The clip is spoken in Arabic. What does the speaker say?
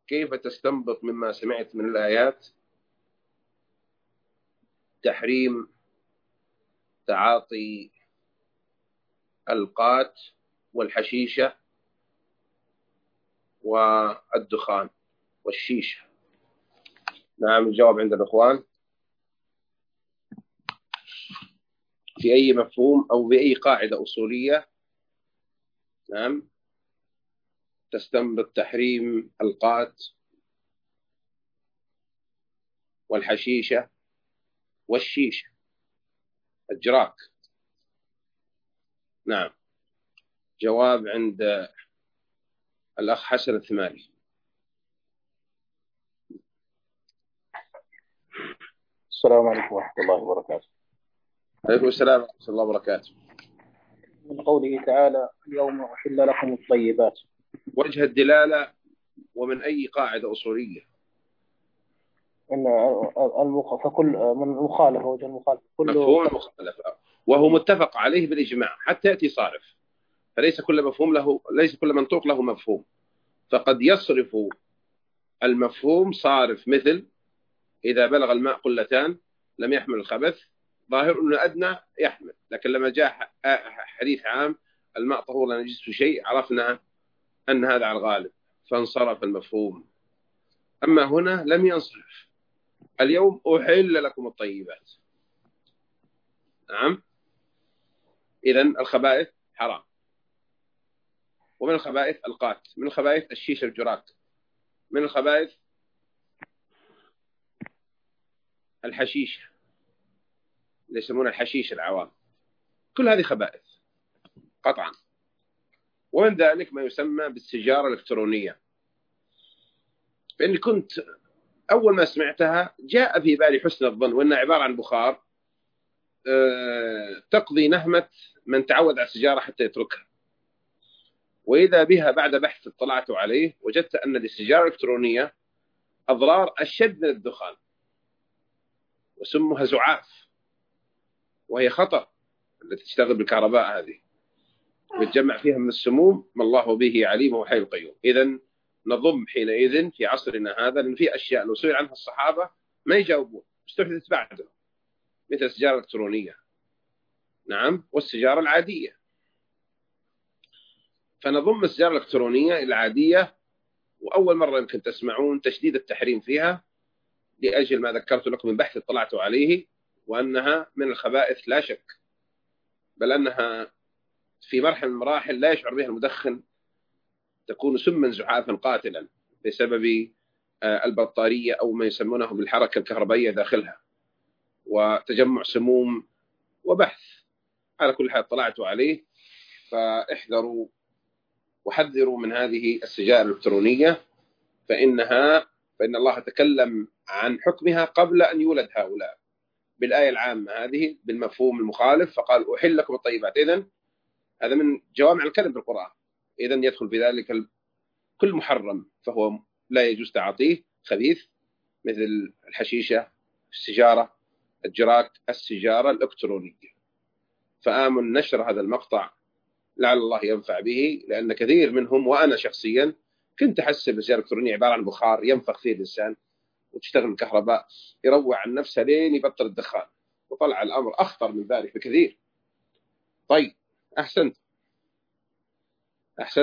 كيف تستنبط مما سمعت من الآيات تحريم تعاطي القات والحشيشة والدخان والشيشة؟ نعم، الجواب عند الإخوان. في أي مفهوم أو بأي قاعدة أصولية نعم تستنبط تحريم القات والحشيشة والشيشة الجراك؟ نعم، جواب عند الأخ حسن الثمالي. السلام عليكم ورحمة الله وبركاته. عليكم السلام ورحمة الله وبركاته. من قوله تعالى: اليوم أحل لكم الطيبات. وجه الدلالة ومن أي قاعدة أصولية؟ إن فكل من المخالفة، وجه المخالفة كله مفهوم المخالفة، وهو متفق عليه بالإجماع حتى يأتي صارف، فليس كل مفهوم له، ليس كل منطوق له مفهوم، فقد يصرف المفهوم صارف، مثل إذا بلغ الماء قلتان لم يحمل الخبث، ظاهر أنه أدنى يحمل، لكن لما جاء حديث عام الماء طهور لا نجس شيء عرفنا أن هذا على الغالب فانصرف المفهوم. أما هنا لم ينصرف، اليوم أحل لكم الطيبات. نعم، إذن الخبائث حرام، ومن الخبائث القات، من الخبائث الشيشة الجراك، من الخبائث الحشيشة اللي يسمونها الحشيش العوام، كل هذه خبائث قطعا. ومن ذلك ما يسمى بالسجارة الإلكترونية، فإني كنت أول ما سمعتها جاء في بالي حسن الظن وأنها عبارة عن بخار تقضي نهمة من تعود على السجارة حتى يتركها، وإذا بها بعد بحث اطلعت عليه وجدت أن للسجارة الإلكترونية أضرار أشد من الدخان، وسمها زعاف، وهي خطر التي تشتغل بالكهرباء هذه، ويتجمع فيها من السموم ما الله به عليم وهو حي القيوم. إذن نضم حينئذ في عصرنا هذا، لأن في أشياء لو سئل عنها الصحابة ما يجاوبون، استحدثت بعده، مثل السجارة الإلكترونية نعم والسجارة العادية. فنضم السجارة الإلكترونية العادية، وأول مرة يمكن تسمعون تشديد التحريم فيها لأجل ما ذكرت لكم من بحث اطلعت عليه، وأنها من الخبائث لا شك، بل أنها في مرحلة من المراحل لا يشعر بها المدخن تكون سما زعافا قاتلا بسبب البطارية أو ما يسمونه بالحركة الكهربائية داخلها وتجمع سموم وبحث. على كل حال اطلعت عليه، فاحذروا وحذروا من هذه السجائر الإلكترونية، فإن الله تكلم عن حكمها قبل أن يولد هؤلاء بالآية العامة هذه بالمفهوم المخالف، فقال أحل لكم الطيبات. إذن هذا من جوامع الكلم في القرآن، إذن يدخل في ذلك كل محرم فهو لا يجوز تعاطيه، خبيث، مثل الحشيشة، السجارة الجراك، السجارة الإلكترونية. فآمن نشر هذا المقطع لعل الله ينفع به، لأن كثير منهم وأنا شخصيا كنت أحسب السجارة الإلكترونية عبارة عن بخار ينفخ فيه الإنسان وتشتغل الكهرباء يروع عن نفسه لين يبطل الدخان، وطلع الأمر أخطر من ذلك بكثير. طيب، أحسنت.